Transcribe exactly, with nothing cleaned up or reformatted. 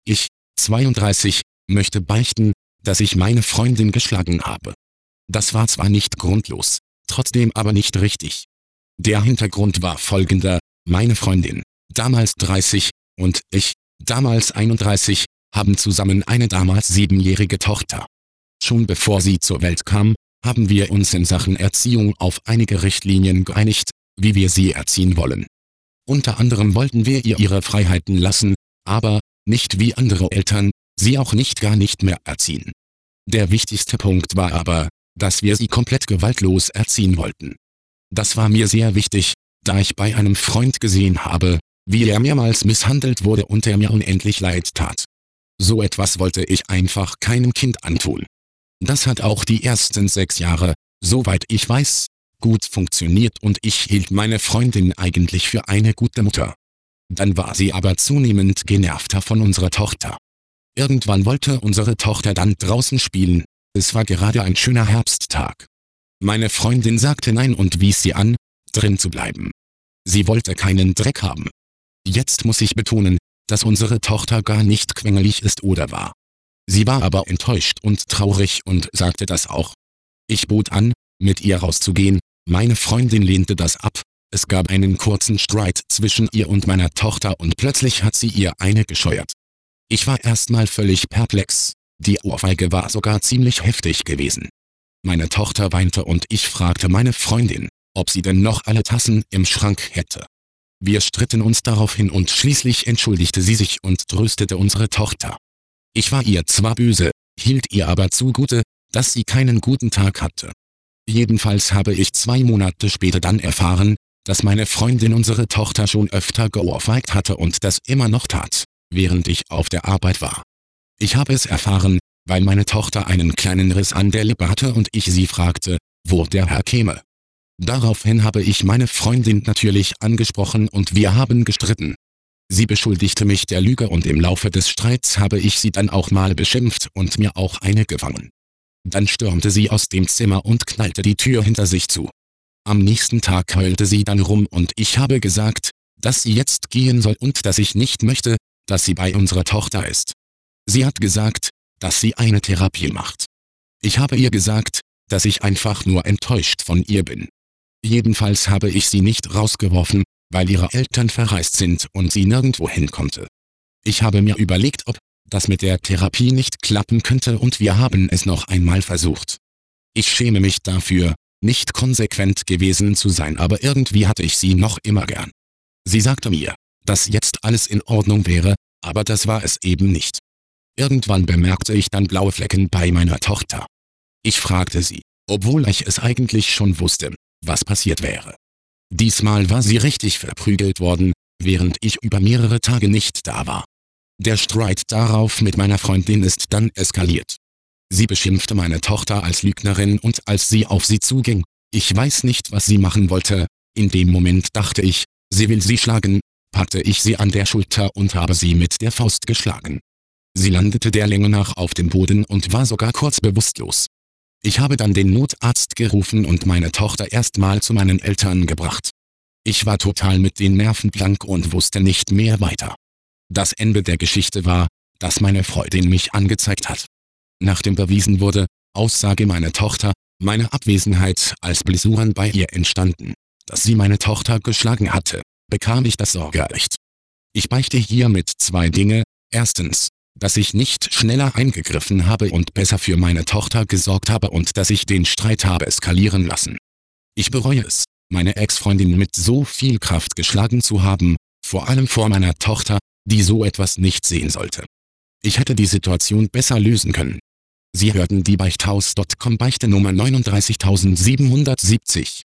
Ich, zweiunddreißig, möchte beichten, dass ich meine Freundin geschlagen habe. Das war zwar nicht grundlos, trotzdem aber nicht richtig. Der Hintergrund war folgender: Meine Freundin, damals dreißig, und ich, damals einunddreißig, haben zusammen eine damals siebenjährige Tochter. Schon bevor sie zur Welt kam, haben wir uns in Sachen Erziehung auf einige Richtlinien geeinigt, wie wir sie erziehen wollen. Unter anderem wollten wir ihr ihre Freiheiten lassen, aber, nicht wie andere Eltern, sie auch nicht gar nicht mehr erziehen. Der wichtigste Punkt war aber, dass wir sie komplett gewaltlos erziehen wollten. Das war mir sehr wichtig, da ich bei einem Freund gesehen habe, wie er mehrmals misshandelt wurde und er mir unendlich leid tat. So etwas wollte ich einfach keinem Kind antun. Das hat auch die ersten sechs Jahre, soweit ich weiß, gut funktioniert und ich hielt meine Freundin eigentlich für eine gute Mutter. Dann war sie aber zunehmend genervter von unserer Tochter. Irgendwann wollte unsere Tochter dann draußen spielen, es war gerade ein schöner Herbsttag. Meine Freundin sagte nein und wies sie an, drin zu bleiben. Sie wollte keinen Dreck haben. Jetzt muss ich betonen, dass unsere Tochter gar nicht quengelig ist oder war. Sie war aber enttäuscht und traurig und sagte das auch. Ich bot an, mit ihr rauszugehen, meine Freundin lehnte das ab, es gab einen kurzen Streit zwischen ihr und meiner Tochter und plötzlich hat sie ihr eine gescheuert. Ich war erstmal völlig perplex, die Ohrfeige war sogar ziemlich heftig gewesen. Meine Tochter weinte und ich fragte meine Freundin, ob sie denn noch alle Tassen im Schrank hätte. Wir stritten uns daraufhin und schließlich entschuldigte sie sich und tröstete unsere Tochter. Ich war ihr zwar böse, hielt ihr aber zugute, dass sie keinen guten Tag hatte. Jedenfalls habe ich zwei Monate später dann erfahren, dass meine Freundin unsere Tochter schon öfter geohrfeigt hatte und das immer noch tat, während ich auf der Arbeit war. Ich habe es erfahren, weil meine Tochter einen kleinen Riss an der Lippe hatte und ich sie fragte, wo der herkäme. Daraufhin habe ich meine Freundin natürlich angesprochen und wir haben gestritten. Sie beschuldigte mich der Lüge und im Laufe des Streits habe ich sie dann auch mal beschimpft und mir auch eine gefangen. Dann stürmte sie aus dem Zimmer und knallte die Tür hinter sich zu. Am nächsten Tag heulte sie dann rum und ich habe gesagt, dass sie jetzt gehen soll und dass ich nicht möchte, dass sie bei unserer Tochter ist. Sie hat gesagt, dass sie eine Therapie macht. Ich habe ihr gesagt, dass ich einfach nur enttäuscht von ihr bin. Jedenfalls habe ich sie nicht rausgeworfen, weil ihre Eltern verreist sind und sie nirgendwo hin konnte. Ich habe mir überlegt, ob das mit der Therapie nicht klappen könnte und wir haben es noch einmal versucht. Ich schäme mich dafür, nicht konsequent gewesen zu sein, aber irgendwie hatte ich sie noch immer gern. Sie sagte mir, dass jetzt alles in Ordnung wäre, aber das war es eben nicht. Irgendwann bemerkte ich dann blaue Flecken bei meiner Tochter. Ich fragte sie, obwohl ich es eigentlich schon wusste, was passiert wäre. Diesmal war sie richtig verprügelt worden, während ich über mehrere Tage nicht da war. Der Streit darauf mit meiner Freundin ist dann eskaliert. Sie beschimpfte meine Tochter als Lügnerin und als sie auf sie zuging, ich weiß nicht, was sie machen wollte, in dem Moment dachte ich, sie will sie schlagen, packte ich sie an der Schulter und habe sie mit der Faust geschlagen. Sie landete der Länge nach auf dem Boden und war sogar kurz bewusstlos. Ich habe dann den Notarzt gerufen und meine Tochter erstmal zu meinen Eltern gebracht. Ich war total mit den Nerven blank und wusste nicht mehr weiter. Das Ende der Geschichte war, dass meine Freundin mich angezeigt hat. Nachdem bewiesen wurde, Aussage meiner Tochter, meine Abwesenheit als Blessuren bei ihr entstanden, dass sie meine Tochter geschlagen hatte, bekam ich das Sorgerecht. Ich beichte hiermit zwei Dinge: Erstens, dass ich nicht schneller eingegriffen habe und besser für meine Tochter gesorgt habe und dass ich den Streit habe eskalieren lassen. Ich bereue es, meine Ex-Freundin mit so viel Kraft geschlagen zu haben, vor allem vor meiner Tochter, die so etwas nicht sehen sollte. Ich hätte die Situation besser lösen können. Sie hörten die Beichthaus Punkt com Beichte Nummer neununddreißigtausendsiebenhundertsiebzig.